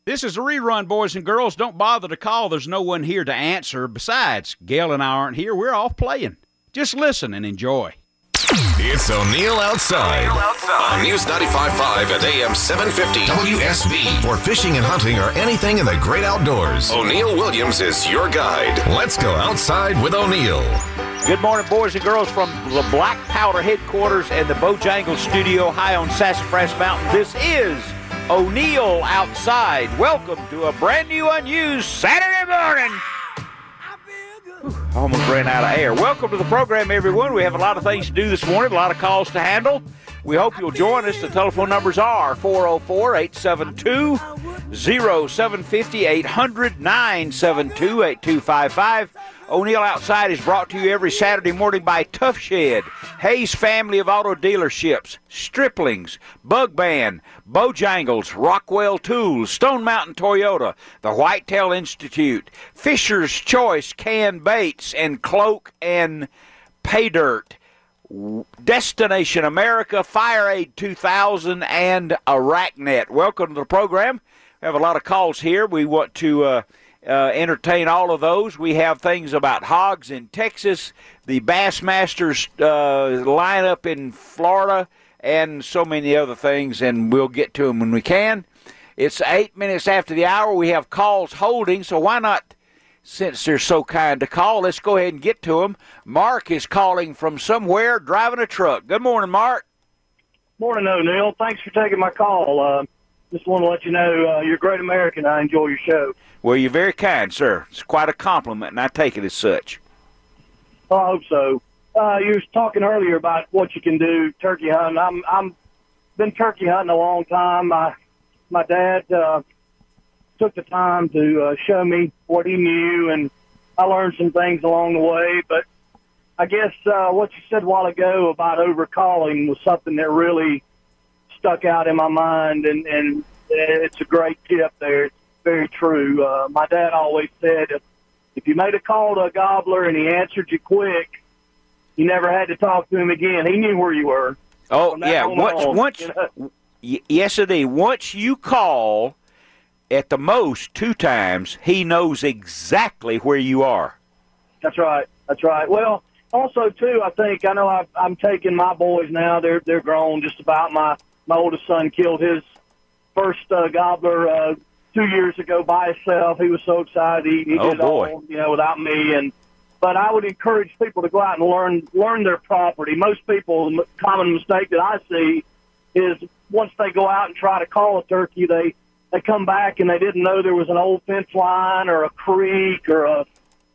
This is a rerun, boys and girls. Don't bother to call. There's no one here to answer. Besides, Gail and I aren't here. We're off playing. Just listen and enjoy. It's O'Neill Outside. On News 95.5 at AM 750 WSB. For fishing and hunting or anything in the great outdoors, O'Neill Williams is your guide. Let's go outside with O'Neill. Good morning, boys and girls, from the Black Powder headquarters and the Bojangles studio high on Sassafras Mountain. This is O'Neill Outside. Welcome to a brand new unused Saturday morning. Almost ran out of air. Welcome to the program, everyone. We have a lot of things to do this morning, a lot of calls to handle. We hope you'll join us. The telephone numbers are 404-872-0750, 800-972-8255. O'Neill Outside is brought to you every Saturday morning by Tough Shed, Hayes Family of Auto Dealerships, Striplings, Bug Band, Bojangles, Rockwell Tools, Stone Mountain Toyota, the Whitetail Institute, Fisher's Choice Canned Baits, and Cloak and Pay Dirt, Destination America, Fire Aid 2000, and AracNet. Welcome to the program. We have a lot of calls here. We want to entertain all of those. We have things about hogs in Texas, the Bassmasters lineup in Florida, and so many other things, and we'll get to them when we can. It's 8 minutes after the hour. We have calls holding, so why not, since they're so kind to call, let's go ahead and get to them. Mark is calling from somewhere, driving a truck. Good morning, Mark. Morning, O'Neill. Thanks for taking my call. Just want to let you know you're a great American. I enjoy your show. Well, you're very kind, sir. It's quite a compliment, and I take it as such. I hope so. You was talking earlier about what you can do turkey hunting. I'm been turkey hunting a long time. My dad took the time to show me what he knew, and I learned some things along the way. But I guess what you said a while ago about overcalling was something that really stuck out in my mind, and it's a great tip there. It's very true. My dad always said if you made a call to a gobbler and he answered you quick, you never had to talk to him again. He knew where you were. Oh, yeah. Yes, indeed. Once you call, at the most 2 times, he knows exactly where you are. That's right. That's right. Well, also, too, I know I'm taking my boys now. They're grown just about. My oldest son killed his first gobbler 2 years ago by himself. He was so excited. He did it all, without me. But I would encourage people to go out and learn their property. Most people, the common mistake that I see is once they go out and try to call a turkey, they come back and they didn't know there was an old fence line or a creek or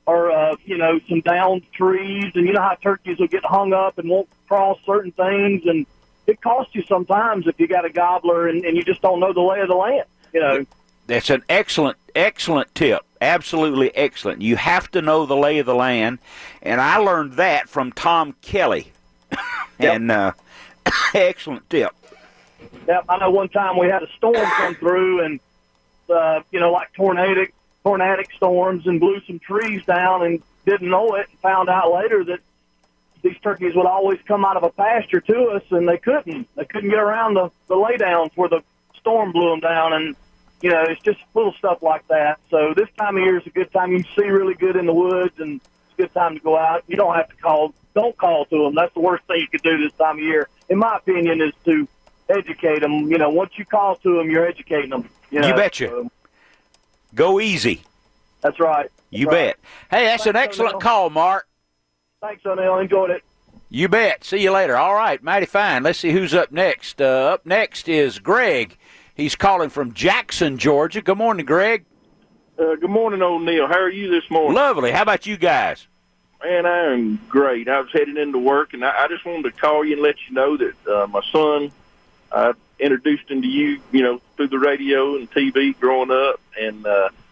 some downed trees. And you know how turkeys will get hung up and won't cross certain things, and it costs you sometimes if you got a gobbler and you just don't know the lay of the land. That's an excellent tip. Absolutely excellent. You have to know the lay of the land, and I learned that from Tom Kelly. And excellent tip. Yep, I know one time we had a storm come through, and like tornadic storms, and blew some trees down, and didn't know it, and found out later that these turkeys would always come out of a pasture to us, and they couldn't get around the laydowns where the storm blew them down, and it's just little stuff like that. So this time of year is a good time. You can see really good in the woods, and it's a good time to go out. You don't have to call. Don't call to them. That's the worst thing you could do this time of year, in my opinion, is to educate them. Once you call to them, you're educating them. You betcha. Go easy. That's right. You bet. Hey, that's an excellent call, Mark. Thanks, O'Neill. Enjoyed it. You bet. See you later. All right, mighty fine. Let's see who's up next. Up next is Greg. He's calling from Jackson, Georgia. Good morning, Greg. Good morning, O'Neill. How are you this morning? Lovely. How about you guys? Man, I am great. I was heading into work, and I just wanted to call you and let you know that my son, I introduced him to you, through the radio and TV growing up, and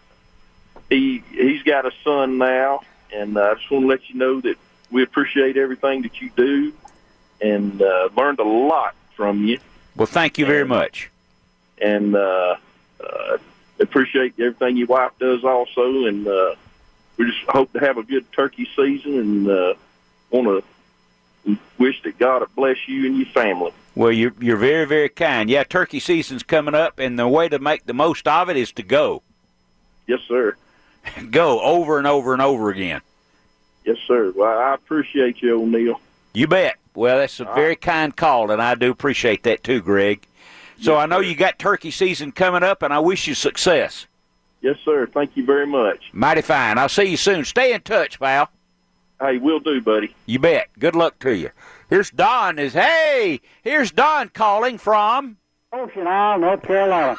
he's got a son now, and I just want to let you know that we appreciate everything that you do, and learned a lot from you. Well, thank you very much. And appreciate everything your wife does also, and we just hope to have a good turkey season, and want to wish that God will bless you and your family. Well, you're very, very kind. Yeah, turkey season's coming up, and the way to make the most of it is to go. Yes, sir. Go over and over and over again. Yes, sir. Well, I appreciate you, O'Neill. You bet. Well, that's a very kind call, and I do appreciate that too, Greg. So Yes, I know sir. you got turkey season coming up, and I wish you success. Yes, sir. Thank you very much. Mighty fine. I'll see you soon. Stay in touch, pal. Hey, will do, buddy. You bet. Good luck to you. Here's Don. Here's Don calling from. Ocean Isle, North Carolina.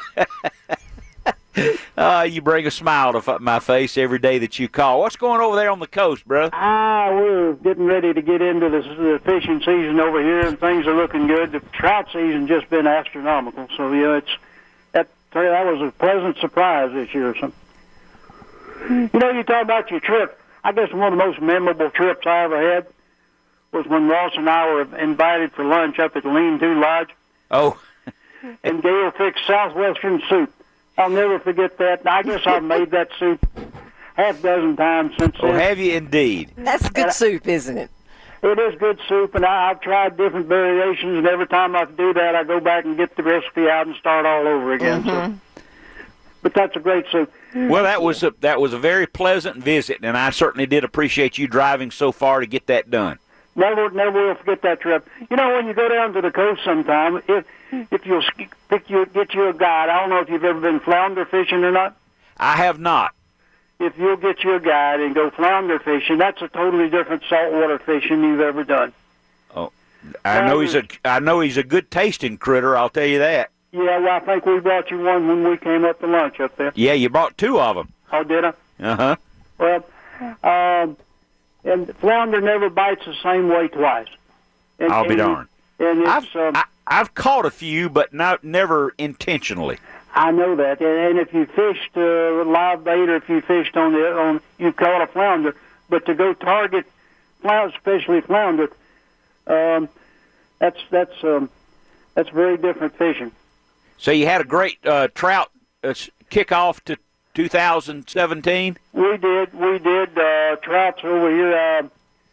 You bring a smile to my face every day that you call. What's going over there on the coast, brother? We're getting ready to get into the fishing season over here, and things are looking good. The trout season just been astronomical. So yeah, that was a pleasant surprise this year. So, you talk about your trip. I guess one of the most memorable trips I ever had was when Ross and I were invited for lunch up at the Lean-To Lodge. Oh. And Gail fixed Southwestern soup. I'll never forget that. I guess I've made that soup half a dozen times since then. Oh, have you indeed? That's good soup, isn't it? It is good soup, and I've tried different variations, and every time I do that, I go back and get the recipe out and start all over again. Mm-hmm. So, but that's a great soup. Well, that was a very pleasant visit, and I certainly did appreciate you driving so far to get that done. Never will forget that trip. When you go down to the coast sometime, if you'll get you a guide, I don't know if you've ever been flounder fishing or not. I have not. If you'll get you a guide and go flounder fishing, that's a totally different saltwater fishing you've ever done. Oh, I know he's a good tasting critter. I'll tell you that. Yeah, well, I think we brought you one when we came up to lunch up there. Yeah, you brought two of them. Oh, did I? Uh-huh. Well, and flounder never bites the same way twice. I'll be darned. And it's, I've caught a few, but never intentionally. I know that. And if you fished live bait, or if you fished you caught a flounder, but to go target flounder, especially flounder, that's very different fishing. So you had a great trout kickoff to 2017? We did. Trouts over here.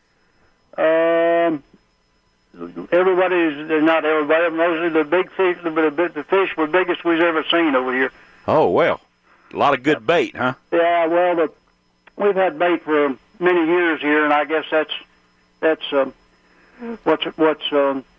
Not everybody. Mostly the big fish. The fish were biggest we've ever seen over here. Oh well, a lot of good bait, huh? Yeah. Well, we've had bait for many years here, and I guess that's what's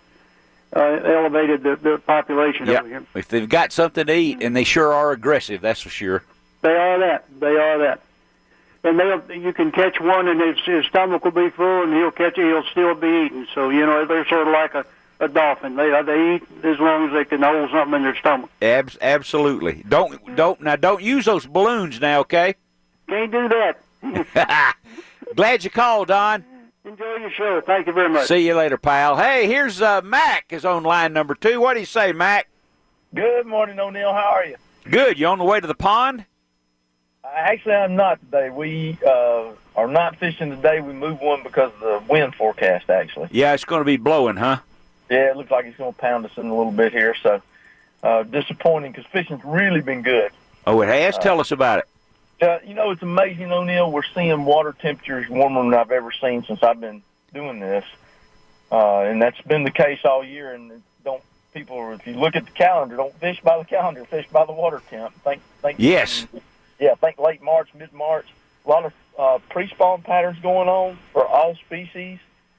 elevated the population over here. If they've got something to eat, and they sure are aggressive, that's for sure. They are that. And you can catch one, and his stomach will be full, and he'll catch it. He'll still be eating. So they're sort of like a dolphin. They eat as long as they can hold something in their stomach. Absolutely. Don't use those balloons now, okay? Can't do that. Glad you called, Don. Enjoy your show. Thank you very much. See you later, pal. Hey, here's Mac is on line number 2. What do you say, Mac? Good morning, O'Neill. How are you? Good. You on the way to the pond? Actually, I'm not today. We are not fishing today. We moved one because of the wind forecast, actually. Yeah, it's going to be blowing, huh? Yeah, it looks like it's going to pound us in a little bit here. So disappointing because fishing's really been good. Oh, it has? Tell us about it. It's amazing, O'Neill. We're seeing water temperatures warmer than I've ever seen since I've been doing this. And that's been the case all year. And if you look at the calendar, don't fish by the calendar, fish by the water temp. Yes. Yeah, I think late March, mid-March. A lot of pre-spawn patterns going on for all species.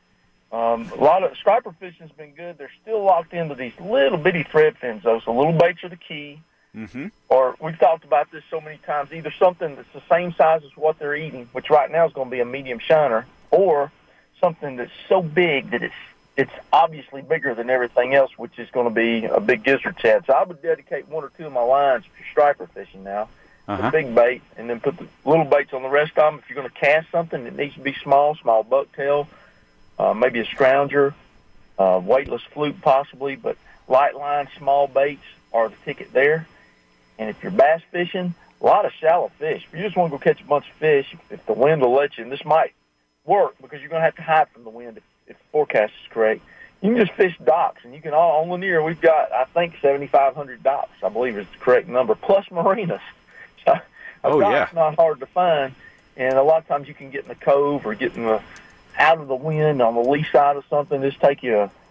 A lot of striper fishing's been good. They're still locked into these little bitty thread fins, though, so little baits are the key. Mm-hmm. Or we've talked about this so many times, either something that's the same size as what they're eating, which right now is going to be a medium shiner, or something that's so big that it's obviously bigger than everything else, which is going to be a big gizzard shad. So I would dedicate one or two of my lines if you're striper fishing now. The big bait, and then put the little baits on the rest of them. If you're going to cast something, it needs to be small bucktail, maybe a scrounger, weightless fluke possibly, but light line, small baits are the ticket there. And if you're bass fishing, a lot of shallow fish. If you just want to go catch a bunch of fish, if the wind will let you, and this might work because you're going to have to hide from the wind if the forecast is correct, you can just fish docks, and you can on Lanier, we've got, I think, 7,500 docks, I believe is the correct number, plus marinas. So it's not hard to find, and a lot of times you can get in the cove or get out of the wind on the lee side of something. Just take you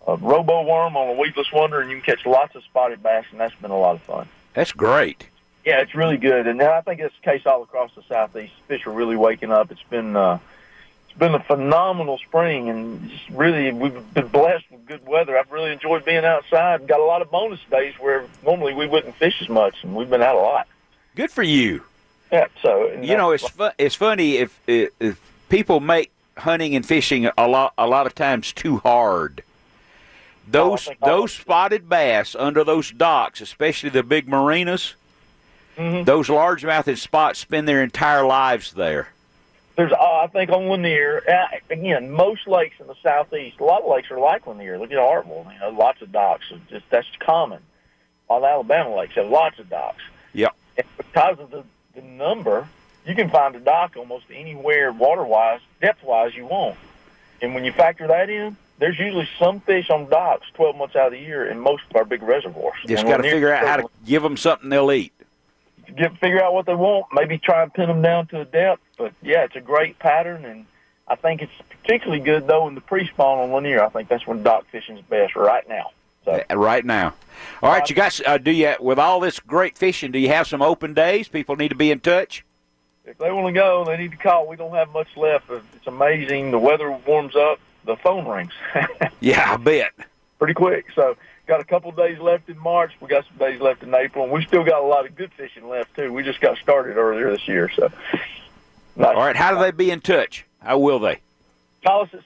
robo worm on a weedless wonder, and you can catch lots of spotted bass, and that's been a lot of fun. That's great. Yeah, it's really good, and I think it's the case all across the Southeast. Fish are really waking up. It's been a phenomenal spring, and just really we've been blessed with good weather. I've really enjoyed being outside. Got a lot of bonus days where normally we wouldn't fish as much, and we've been out a lot. Good for you. Yeah, so it's funny if people make hunting and fishing a lot of times too hard. Those spotted bass under those docks, especially the big marinas, those largemouth spots spend their entire lives there. There's, I think, on Lanier, again, most lakes in the Southeast, a lot of lakes are like Lanier. Look at Artville, lots of docks. That's common. All the Alabama lakes have lots of docks. Yep. And because of the number, you can find a dock almost anywhere water-wise, depth-wise you want. And when you factor that in, there's usually some fish on docks 12 months out of the year in most of our big reservoirs. Just got to figure out how to give them something they'll eat. Figure out what they want, maybe try and pin them down to a depth. But, yeah, it's a great pattern, and I think it's particularly good, though, in the pre-spawn on Lanier. I think that's when dock fishing is best right now. So. Right now. All right, you guys, with all this great fishing, do you have some open days? People need to be in touch? If they want to go, they need to call. We don't have much left. It's amazing. The weather warms up. The phone rings. Yeah, I bet. Pretty quick. So got a couple days left in March. We got some days left in April. And we still got a lot of good fishing left, too. We just got started earlier this year. So. All right, how do they be in touch? How will they? Call us at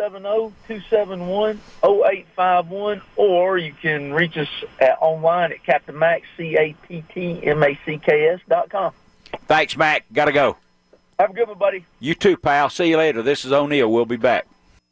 770-271-0851, or you can reach us online at CaptainMax, CaptainMax.com. Thanks, Mac. Got to go. Have a good one, buddy. You too, pal. See you later. This is O'Neill. We'll be back.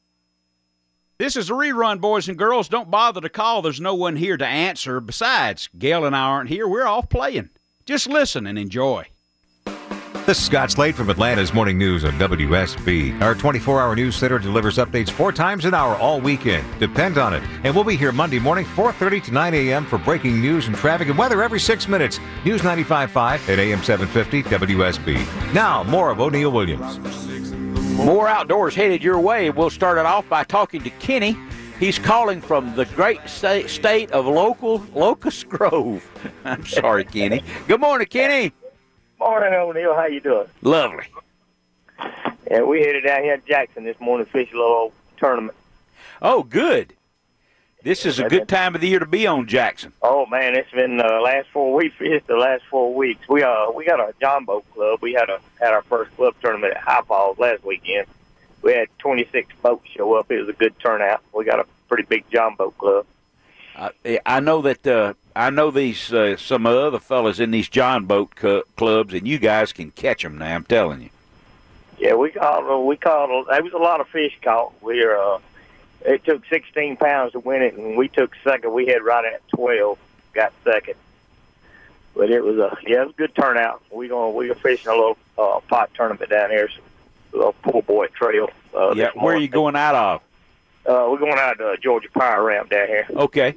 This is a rerun, boys and girls. Don't bother to call. There's no one here to answer. Besides, Gail and I aren't here. We're off playing. Just listen and enjoy. This is Scott Slade from Atlanta's Morning News on WSB. Our 24-hour news center delivers updates 4 times an hour all weekend. Depend on it. And we'll be here Monday morning, 4:30 to 9 a.m. for breaking news and traffic and weather every 6 minutes. News 95.5 at AM 750 WSB. Now, more of O'Neill Williams. More outdoors headed your way. We'll start it off by talking to Kenny. He's calling from the great state of Locust Grove. I'm sorry, Kenny. Good morning, Kenny. Morning, O'Neill. How you doing? Lovely. Yeah, we headed down here to Jackson this morning to fish a little old tournament. Oh, good. This is a good time of the year to be on Jackson. Oh, man, it's been the last 4 weeks. The last 4 weeks. We got a John Boat Club. We had our first club tournament at High Falls last weekend. We had 26 boats show up. It was a good turnout. We got a pretty big John Boat Club. I know that I know these some of the other fellas in these John Boat clubs, and you guys can catch them now. I'm telling you. Yeah, we caught. There was a lot of fish caught. It took 16 pounds to win it, and we took second. We had right at 12, got second. But it was a good turnout. We were fishing a little pot tournament down here, a little poor boy trail. Yeah, where are you going out of? We're going out to Georgia Power Ramp down here. Okay.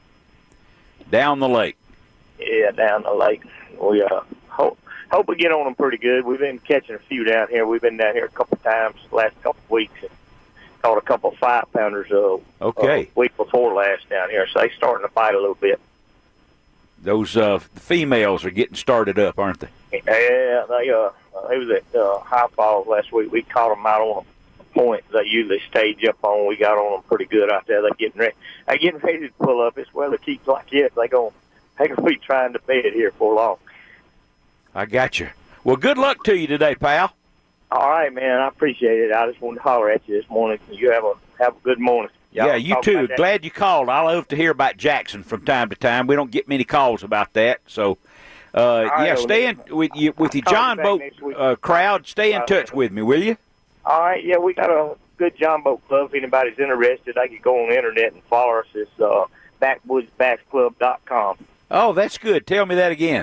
Down the lake. Yeah, down the lake. We hope we get on them pretty good. We've been catching a few down here. We've been down here a couple times the last couple of weeks and caught a couple of 5-pounders week before last down here. So they're starting to bite a little bit. Those females are getting started up, aren't they? Yeah, they was at High Falls last week. We caught them out on a point they usually stage up on. We got on them pretty good out there. They're getting ready to pull up. This weather keeps like this. They're gonna be trying to bed here for long. I got you. Well, good luck to you today, pal. All right, man. I appreciate it. I just wanted to holler at you this morning. You have a good morning. Yeah, you too. Glad you called. I love to hear about Jackson from time to time. We don't get many calls about that, so stay in with your John Boat crowd. Stay in touch with me, will you? All right. Yeah, we got a good John Boat Club. If anybody's interested, they can go on the internet and follow us. It's backwoodsbassclub.com. Oh, that's good. Tell me that again.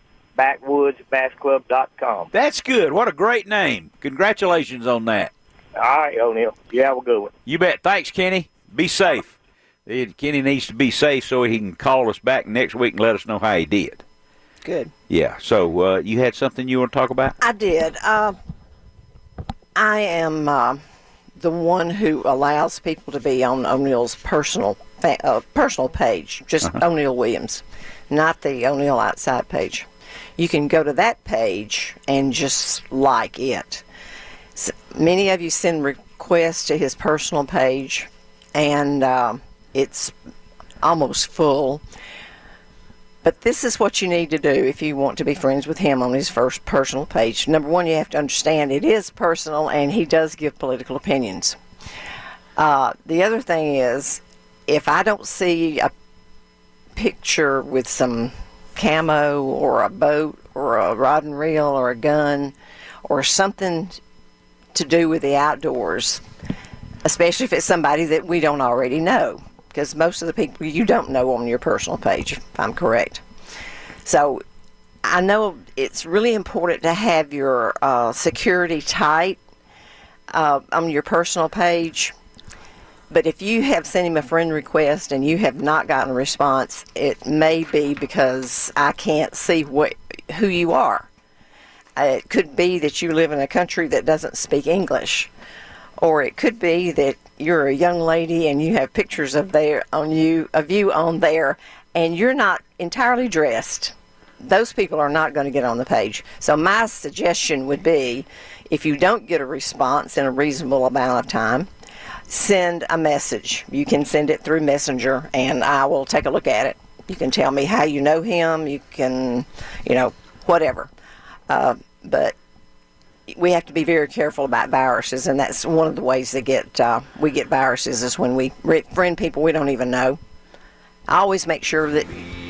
backwoodsbassclub.com. That's good. What a great name. Congratulations on that. All right, O'Neill. You have a good one. You bet. Thanks, Kenny. Be safe. Kenny needs to be safe so he can call us back next week and let us know how he did. Good. Yeah. So you had something you want to talk about? I did. I am the one who allows people to be on O'Neill's personal page, just O'Neill Williams, not the O'Neill Outside page. You can go to that page and just like it. So many of you send requests to his personal page, and it's almost full. But this is what you need to do if you want to be friends with him on his first personal page. Number one, you have to understand it is personal, and he does give political opinions. The other thing is, if I don't see a picture with some camo or a boat or a rod and reel or a gun or something to do with the outdoors, especially if it's somebody that we don't already know, because most of the people you don't know on your personal page, if I'm correct. So I know it's really important to have your security tight on your personal page, but if you have sent him a friend request and you have not gotten a response, it may be because I can't see who you are. It could be that you live in a country that doesn't speak English, or it could be that you're a young lady and you have pictures of you on there, and you're not entirely dressed. Those people are not going to get on the page. So my suggestion would be, if you don't get a response in a reasonable amount of time, send a message. You can send it through Messenger, and I will take a look at it. You can tell me how you know him. You can, whatever. But we have to be very careful about viruses, and that's one of the ways that we get viruses is when we friend people we don't even know. I always make sure that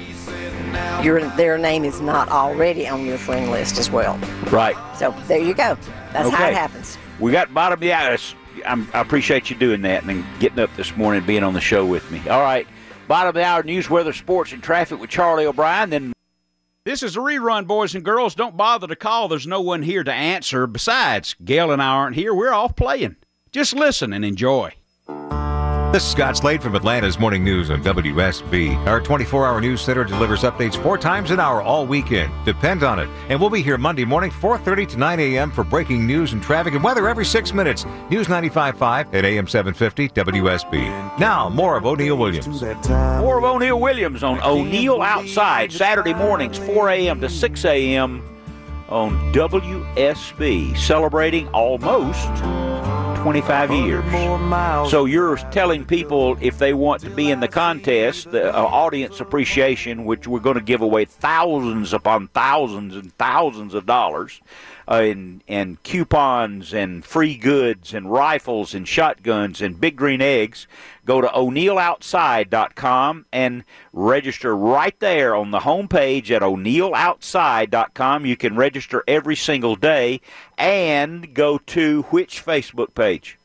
their name is not already on your friend list as well. Right. So there you go. That's how it happens. We got bottom of the hour. I appreciate you doing that and getting up this morning and being on the show with me. All right. Bottom of the hour, news, weather, sports, and traffic with Charlie O'Brien. Then this is a rerun, boys and girls. Don't bother to call. There's no one here to answer. Besides, Gail and I aren't here. We're off playing. Just listen and enjoy. This is Scott Slade from Atlanta's Morning News on WSB. Our 24-hour news center delivers updates 4 times an hour all weekend. Depend on it. And we'll be here Monday morning, 4:30 to 9 a.m. for breaking news and traffic and weather every 6 minutes. News 95.5 at AM 750 WSB. Now, more of O'Neill Williams. More of O'Neill Williams on O'Neill Outside, Saturday mornings, 4 a.m. to 6 a.m. on WSB, celebrating almost 25 years. So you're telling people if they want to be in the contest, the audience appreciation, which we're going to give away thousands upon thousands and thousands of dollars, and coupons and free goods and rifles and shotguns and big green eggs, go to o'neilloutside.com and register right there on the homepage at o'neilloutside.com. You can register every single day and go to which Facebook page?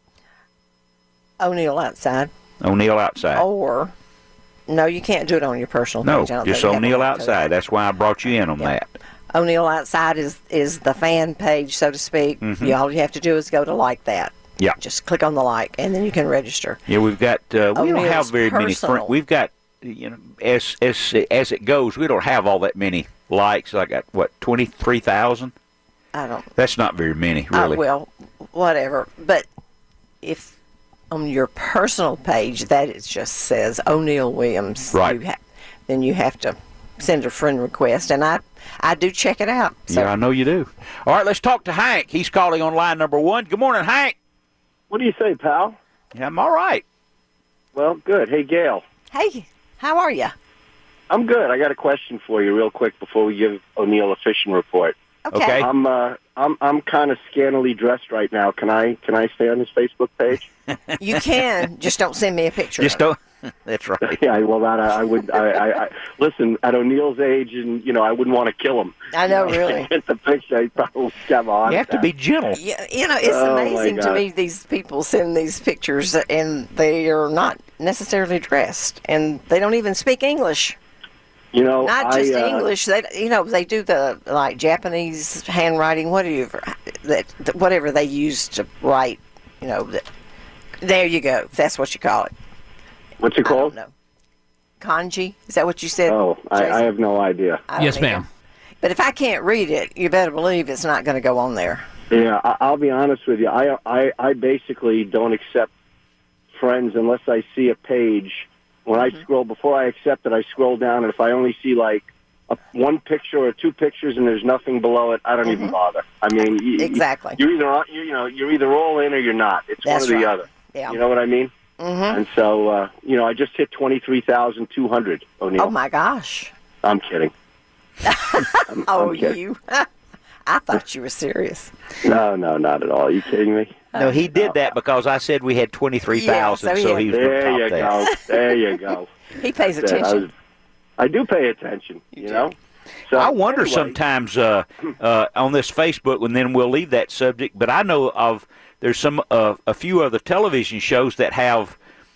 O'Neill Outside. O'Neill Outside. Or, no, you can't do it on your personal page. No, just O'Neill Outside. That's why I brought you in on that. O'Neill Outside is the fan page, so to speak. Mm-hmm. All you have to do is go to like that. Yeah. Just click on the like, and then you can register. Yeah, we've got. We don't have very many personal. We've got, as it goes, we don't have all that many likes. I got 23,000. I don't. That's not very many, really. Well, whatever. But if on your personal page that it just says O'Neill Williams, right? Then you have to send a friend request, and I do check it out. So. Yeah, I know you do. All right, let's talk to Hank. He's calling on line number 1. Good morning, Hank. What do you say, pal? Yeah, I'm all right. Well, good. Hey, Gail. Hey, how are you? I'm good. I got a question for you real quick before we give O'Neill a fishing report. Okay. I'm kind of scantily dressed right now. Can I stay on his Facebook page? You can. Just don't send me a picture. Just don't. That's right. Yeah, well, that I would. I listen. At O'Neill's age, and I wouldn't want to kill him. I know, really. Get the picture. I'd probably have on. You have to be gentle. Yeah, it's amazing to me. These people send these pictures, and they are not necessarily dressed, and they don't even speak English. Not just English. They do the Japanese handwriting, whatever they use to write. There you go. That's what you call it. What's it called? I don't know. Kanji? Is that what you said? Oh, I have no idea. Yes, ma'am. But if I can't read it, you better believe it's not going to go on there. Yeah, I'll be honest with you. I basically don't accept friends unless I see a page. When I scroll, before I accept it, I scroll down, and if I only see like one picture or two pictures and there's nothing below it, I don't even bother. I mean, exactly. You're either all in or you're not. It's That's one or the right. other. Yeah. You know what I mean? Mm-hmm. And so, I just hit 23,200. O'Neill. Oh my gosh. I'm kidding. I'm kidding. you. I thought you were serious. No, not at all. Are you kidding me? No, he did that because I said we had 23,000, Yeah, so he was going to There top you that. go. There you go. He pays That's it. attention. I do pay attention, you know? So, I wonder anyway, sometimes on this Facebook, and then we'll leave that subject, but I know there's a few other television shows that have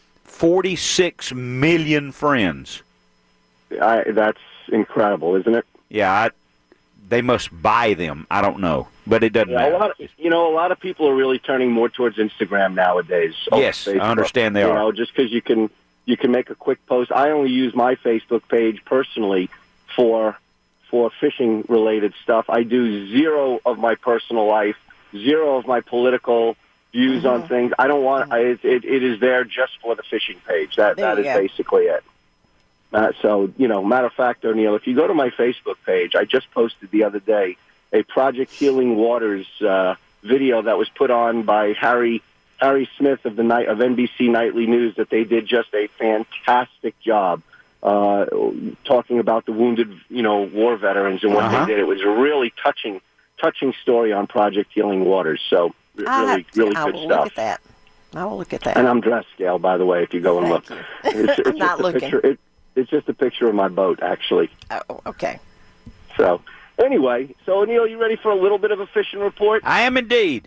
46 million friends. That's incredible, isn't it? Yeah, they must buy them. I don't know, but it doesn't matter. A lot of people are really turning more towards Instagram nowadays. Yes, I understand they are. Just because you can make a quick post. I only use my Facebook page personally for fishing related stuff. I do zero of my personal life, zero of my political views on things. I don't want. It is there just for the fishing page. That is basically it. So, matter of fact, O'Neill, if you go to my Facebook page, I just posted the other day a Project Healing Waters video that was put on by Harry Smith of NBC Nightly News. That they did just a fantastic job talking about the wounded, war veterans and what they did. It was a really touching story on Project Healing Waters. So really good stuff. Look at that. I will look at that. And I'm dressed, Gail, by the way, if you go and look. It's I'm not looking. It's just a picture of my boat, actually. Oh, okay. So, anyway, O'Neill, you ready for a little bit of a fishing report? I am indeed.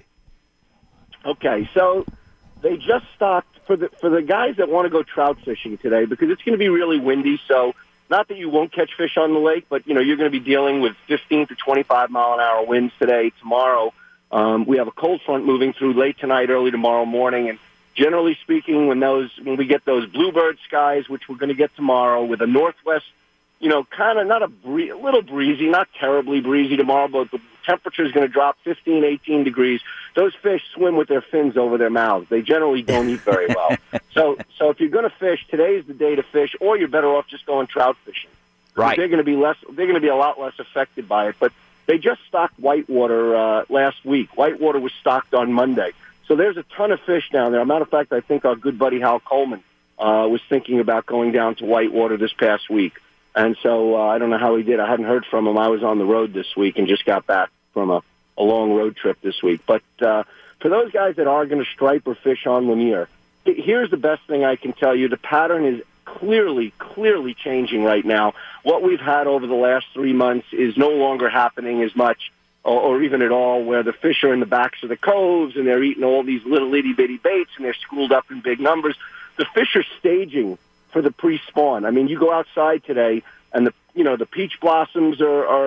Okay, so they just stocked for the guys that want to go trout fishing today, because it's going to be really windy. So, not that you won't catch fish on the lake, but you're going to be dealing with 15 to 25 mile an hour winds today. Tomorrow, we have a cold front moving through late tonight, early tomorrow morning, and generally speaking, when we get those bluebird skies, which we're going to get tomorrow, with a northwest, kind of not a little breezy, not terribly breezy tomorrow, but the temperature is going to drop 15, 18 degrees. Those fish swim with their fins over their mouths. They generally don't eat very well. So if you're going to fish, today is the day to fish, or you're better off just going trout fishing. Right. They're going to be a lot less affected by it. But they just stocked whitewater last week. Whitewater was stocked on Monday. So there's a ton of fish down there. As a matter of fact, I think our good buddy Hal Coleman was thinking about going down to whitewater this past week. And so I don't know how he did. I hadn't heard from him. I was on the road this week and just got back from a long road trip this week. But for those guys that are going to stripe or fish on Lanier, here's the best thing I can tell you. The pattern is clearly changing right now. What we've had over the last 3 months is no longer happening as much or even at all, where the fish are in the backs of the coves and they're eating all these little itty-bitty baits and they're schooled up in big numbers. The fish are staging for the pre-spawn. I mean, you go outside today and the peach blossoms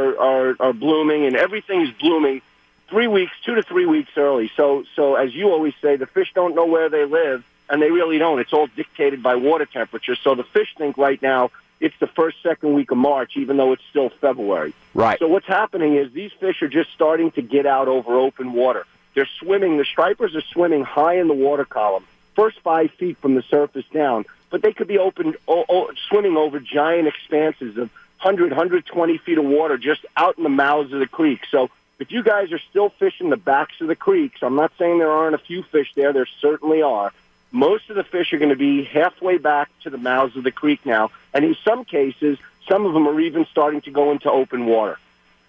are blooming and everything's blooming 2 to 3 weeks early. So as you always say, the fish don't know where they live, and they really don't. It's all dictated by water temperature. So the fish think right now it's the second week of March, even though it's still February. Right. So what's happening is these fish are just starting to get out over open water. They're swimming. The stripers are swimming high in the water column, first 5 feet from the surface down, but they could be swimming over giant expanses of 100, 120 feet of water just out in the mouths of the creek. So if you guys are still fishing the backs of the creeks, I'm not saying there aren't a few fish there. There certainly are. Most of the fish are going to be halfway back to the mouths of the creek now, and in some cases, some of them are even starting to go into open water.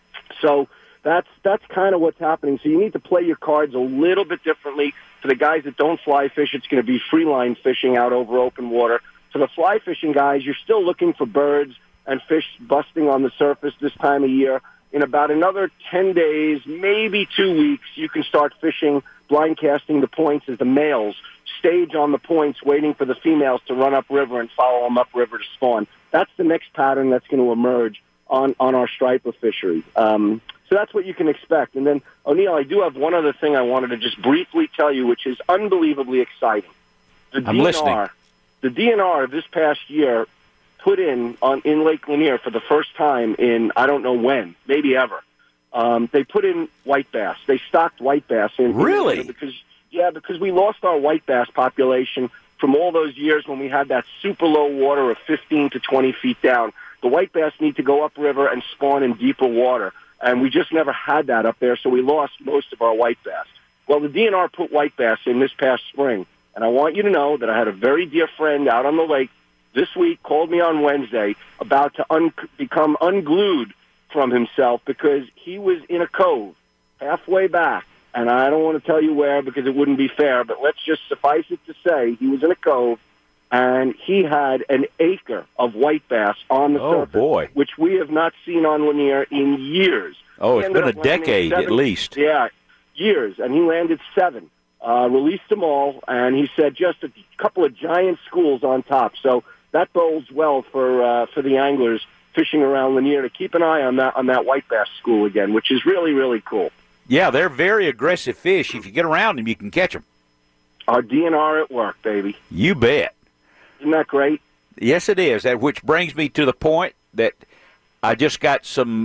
So that's kind of what's happening. So you need to play your cards a little bit differently. For the guys that don't fly fish, it's going to be free line fishing out over open water. For the fly fishing guys, you're still looking for birds and fish busting on the surface this time of year. In about another 10 days, maybe 2 weeks, you can start fishing, blind casting the points as the males stage on the points, waiting for the females to run upriver and follow them upriver to spawn. That's the next pattern that's going to emerge on our striper fishery. So that's what you can expect. And then, O'Neill, I do have one other thing I wanted to just briefly tell you, which is unbelievably exciting. I'm listening. The DNR this past year put in Lake Lanier for the first time in, I don't know when, maybe ever, they put in white bass. They stocked white bass in. Really? Because we lost our white bass population from all those years when we had that super low water of 15 to 20 feet down. The white bass need to go upriver and spawn in deeper water, and we just never had that up there, so we lost most of our white bass. Well, the DNR put white bass in this past spring, and I want you to know that I had a very dear friend out on the lake this week, called me on Wednesday, about to become unglued from himself because he was in a cove halfway back, and I don't want to tell you where because it wouldn't be fair, but let's just suffice it to say he was in a cove, and he had an acre of white bass on the surface, boy. which we have not seen on Lanier in years. Oh, it's been a decade at least. Yeah, years, and he landed 7. Released them all, and he said just a couple of giant schools on top. So that bodes well for the anglers fishing around Lanier to keep an eye on that white bass school again, which is really, really cool. Yeah, they're very aggressive fish. If you get around them, you can catch them. Our DNR at work, baby. You bet. Isn't that great? Yes, it is. Which brings me to the point that I just got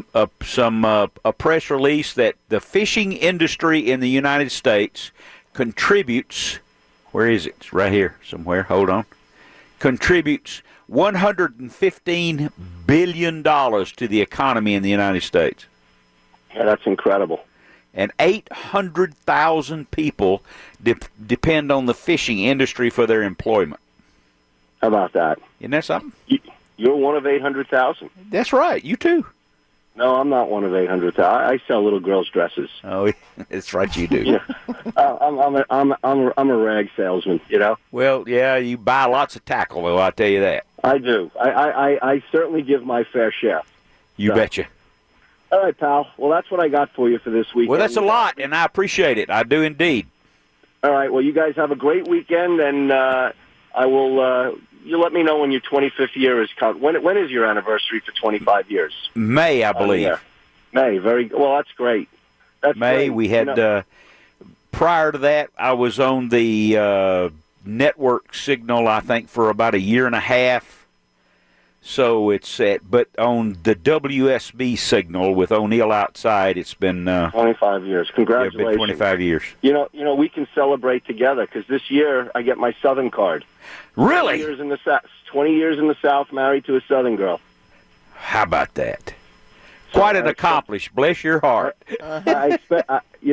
a press release that the fishing industry in the United States contributes. Where is it? It's right here somewhere. Hold on. Contributes $115 billion to the economy in the United States. Yeah, that's incredible. And 800,000 people depend on the fishing industry for their employment. How about that? Isn't that something? You're one of 800,000. That's right. You too. No, I'm not one of 800,000. I sell little girls' dresses. Oh, that's right. You do. Yeah. I'm a rag salesman. You know. Well, yeah. You buy lots of tackle, though. I'll tell you that. I do. I certainly give my fair share. You betcha. All right, pal. Well, that's what I got for you for this weekend. Well, that's a lot, and I appreciate it. I do indeed. All right. Well, you guys have a great weekend, and I will. You let me know when your 25th year is come. When is your anniversary for 25 years? May, I believe. May. Very well. That's great. That's May. Great. We had prior to that, I was on the network signal, I think, for about a year and a half. So it's but on the WSB signal with O'Neill Outside, it's been 25 years. Congratulations! Yeah, been 25 years. You know, we can celebrate together because this year I get my Southern card. Really? 20 years in the South, married to a Southern girl. How about that? Quite an accomplishment. Bless your heart. I expect,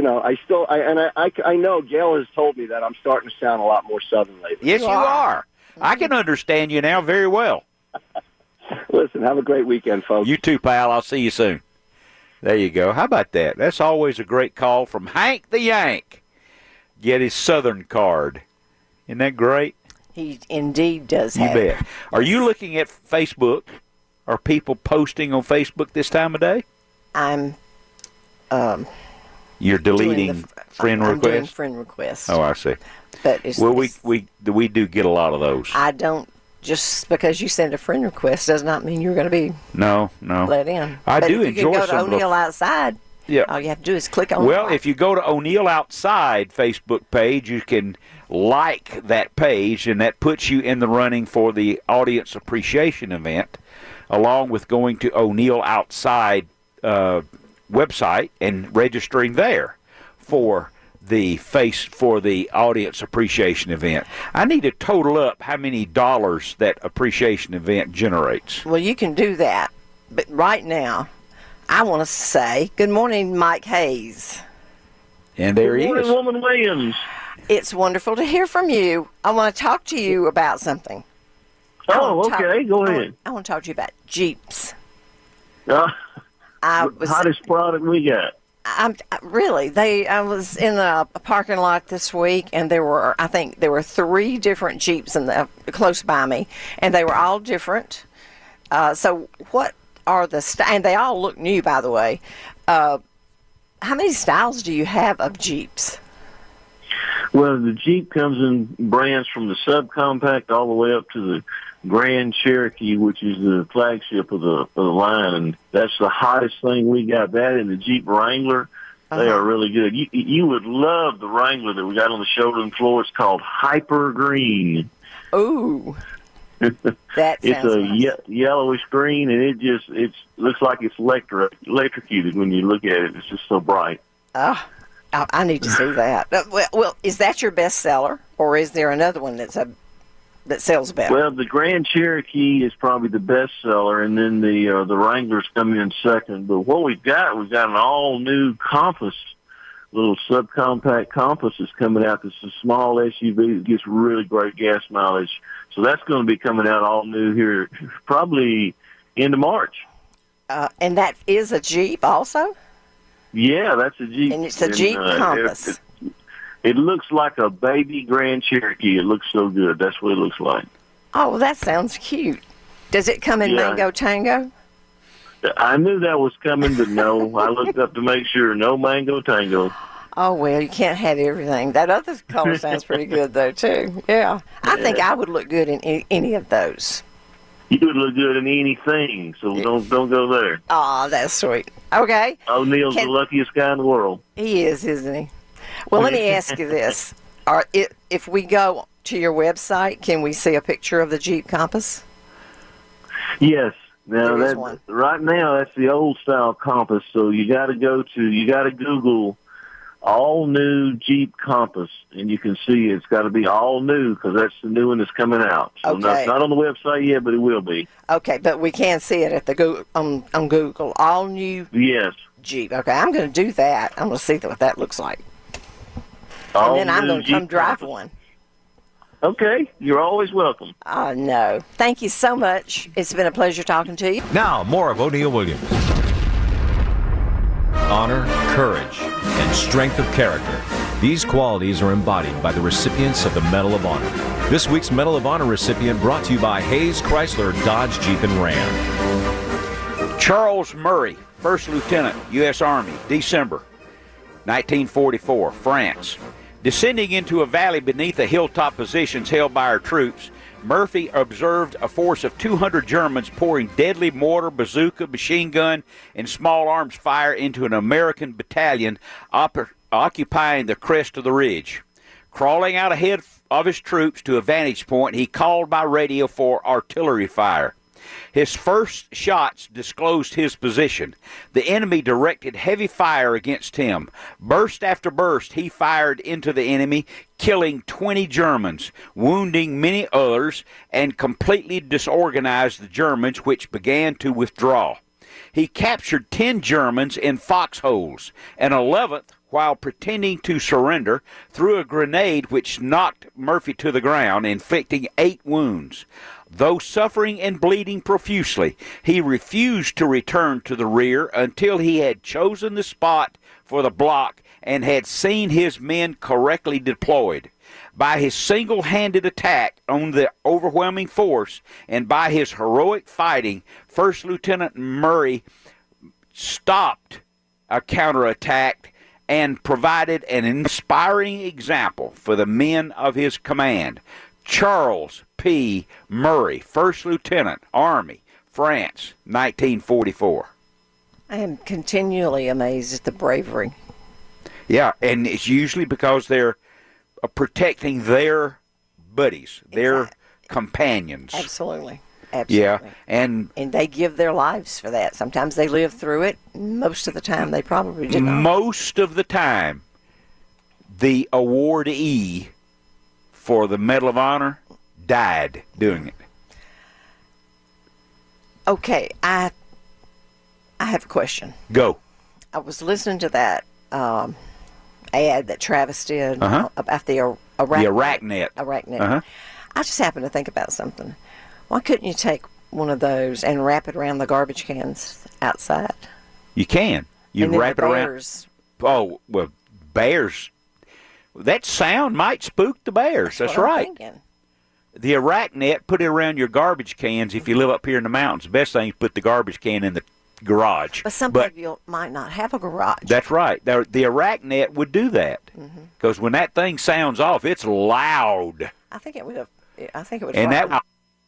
I know Gail has told me that I'm starting to sound a lot more Southern lately. Yes, you are. I can understand you now very well. Listen, have a great weekend, folks. You too, pal. I'll see you soon. There you go. How about that? That's always a great call from Hank the Yank. Get his Southern card. Isn't that great? He indeed does have. You bet. Are you looking at Facebook? Are people posting on Facebook this time of day? I'm. You're deleting friend requests? I'm doing friend requests. Oh, I see. But we do get a lot of those. I don't. Just because you send a friend request does not mean you're going to be no let in. I but do if enjoy you can go some to O'Neill Outside. Yeah. All you have to do is click on. Well, if you go to O'Neill Outside Facebook page, you can like that page, and that puts you in the running for the audience appreciation event, along with going to O'Neill Outside website and registering there for the audience appreciation event. I need to total up how many dollars that appreciation event generates. Well, you can do that, but right now, I want to say good morning, Mike Hayes. And there he is. Good morning, Woman Williams. It's wonderful to hear from you. I want to talk to you about something. Oh, okay. Go ahead. I want to talk to you about Jeeps. Hottest product we got. I was in a parking lot this week, and I think there were 3 different Jeeps close by me, and they were all different. So what are and they all look new, by the way. How many styles do you have of Jeeps? Well, the Jeep comes in brands from the subcompact all the way up to the Grand Cherokee, which is the flagship of the line, and that's the hottest thing we got. That and the Jeep Wrangler, they are really good. You would love the Wrangler that we got on the showroom floor. It's called Hyper Green. Ooh. That It's sounds a nice. yellowish green, and it looks like it's electrocuted when you look at it. It's just so bright. Oh, I need to see that. Well, is that your best seller, or is there another one that sells better? Well, the Grand Cherokee is probably the best seller, and then the Wranglers come in second. But what we've got an all-new Compass, little subcompact Compass is coming out. It's a small SUV that gets really great gas mileage. So that's going to be coming out all new here probably end of March. And that is a Jeep also? Yeah, that's a Jeep. And it's a Jeep Compass. It looks like a baby Grand Cherokee. It looks so good. That's what it looks like. Oh, well, that sounds cute. Does it come in Mango Tango? I knew that was coming, but no. I looked up to make sure. No Mango Tango. Oh, well, you can't have everything. That other color sounds pretty good, though, too. Yeah. I think I would look good in any of those. You would look good in anything, so don't go there. Oh, that's sweet. Okay. O'Neill's the luckiest guy in the world. He is, isn't he? Well, let me ask you this. If we go to your website, can we see a picture of the Jeep Compass? Yes. Now There is one. right now that's the old style Compass, so you got to Google all new Jeep Compass, and you can see it's got to be all new because that's the new one that's coming out. So Okay. not on the website yet, but it will be. Okay, but we can see it at the Google, on Google. All new Yes. Jeep. Okay, I'm going to do that. I'm going to see what that looks like. All And then I'm new going to come Jeep drive Compass. one. Okay, you're always welcome. Oh, no. Thank you so much. It's been a pleasure talking to you. Now, more of O'Neil Williams. Honor, courage, and strength of character. These qualities are embodied by the recipients of the Medal of Honor. This week's Medal of Honor recipient brought to you by Hayes Chrysler, Dodge, Jeep, and Ram. Charles Murray, First Lieutenant, U.S. Army, December 1944, France. Descending into a valley beneath the hilltop positions held by our troops, Murphy observed a force of 200 Germans pouring deadly mortar, bazooka, machine gun, and small arms fire into an American battalion occupying the crest of the ridge. Crawling out ahead of his troops to a vantage point, he called by radio for artillery fire. His first shots disclosed his position. The enemy directed heavy fire against him. Burst after burst, he fired into the enemy, killing 20 Germans, wounding many others, and completely disorganized the Germans, which began to withdraw. He captured 10 Germans in foxholes. An 11th, while pretending to surrender, threw a grenade which knocked Murphy to the ground, inflicting 8 wounds. Though suffering and bleeding profusely, he refused to return to the rear until he had chosen the spot for the block and had seen his men correctly deployed. By his single-handed attack on the overwhelming force and by his heroic fighting, First Lieutenant Murray stopped a counterattack and provided an inspiring example for the men of his command. Charles P. Murray, First Lieutenant, Army, France, 1944. I am continually amazed at the bravery. Yeah, and it's usually because they're protecting their buddies, their companions. Absolutely. Absolutely. Yeah, and they give their lives for that. Sometimes they live through it. Most of the time, they probably did not. Most of the time, the awardee for the Medal of Honor died doing it. Okay, I have a question. Go. I was listening to that ad that Travis did about the AracNet. AracNet. I just happened to think about something. Why couldn't you take one of those and wrap it around the garbage cans outside? You can. You and then wrap the it bears, around. Oh, well, bears. That sound might spook the bears. That's what I'm right. thinking. The AracNet, put it around your garbage cans if you live up here in the mountains. The best thing is put the garbage can in the garage. But some people might not have a garage. That's right. The AracNet would do that. Because when that thing sounds off, it's loud. I think it would have. I think it would. And that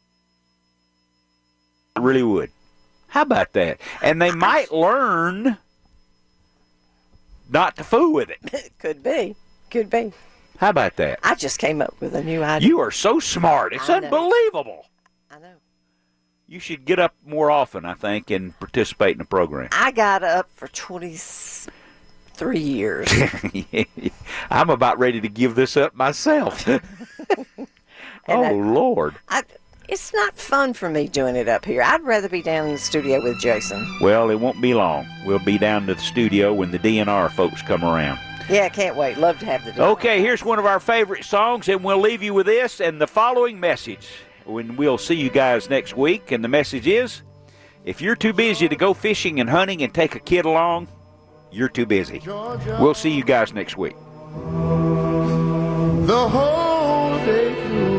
really would. How about that? And they might learn not to fool with it. Could be. Could be. How about that? I just came up with a new idea. You are so smart. It's I know. unbelievable. I know. You should get up more often, I think, and participate in the program. I got up for 23 years. I'm about ready to give this up myself. Lord. It's not fun for me doing it up here. I'd rather be down in the studio with Jason. Well, it won't be long. We'll be down to the studio when the DNR folks come around. Yeah, can't wait. Love to have the DNR. Okay, here's one of our favorite songs, and we'll leave you with this and the following message. When we'll see you guys next week, and the message is, if you're too busy to go fishing and hunting and take a kid along, you're too busy. We'll see you guys next week. The whole day through.